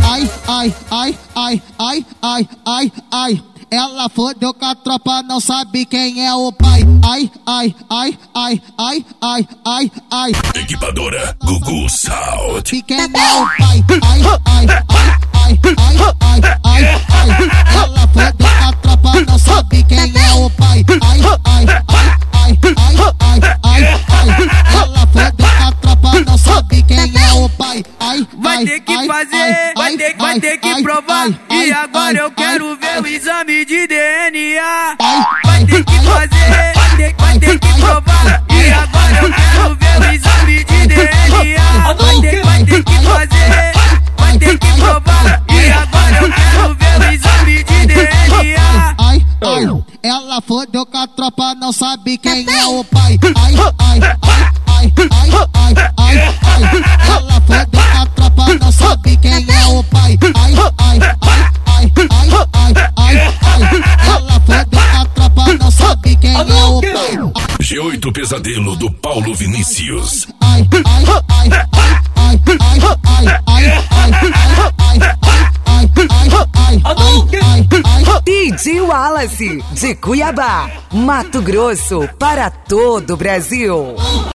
ai, ai, ai, ai, ai, ai, ai, ai. Ela fodeu com a tropa, não sabe quem é o pai. Ai, ai, ai, ai, ai, ai, ai, ai. Equipadora Gugu Sound. E quem é o pai? Ai, ai, ai, ai, ai, ai, ai, ai. Ela fodeu com a tropa, não sabe quem é o pai. Ai, ai, ai, ai, ai, ai, ai, ai. Ela fodeu com a tropa, não sabe quem é o pai. Ai, vai ter que fazer, vai ter que provar. E agora eu quero ver o exame de DNA. Vai ter que fazer, vai ter que provar. E agora eu quero ver o exame de DNA. Vai ter que fazer, vai ter que provar. E agora eu quero ver o exame de DNA. Ai, ai, ela fodeu com a tropa, não sabe quem é o pai. Ai, ai, ai, ai, ai, ai, ai, ai. Ela fodeu com a tropa, não sabe quem é o pai. Ai, ai, ai, ai, ai, ai, ai, ai. Ela fodeu com a tropa, não sabe quem é o pai. G8 Pesadelo do Paulo Vinícius. Ai, ai, ai, ai, ai, ai, ai, ai, ai, ai, DJ Wallace, de Cuiabá, Mato Grosso, para todo o Brasil.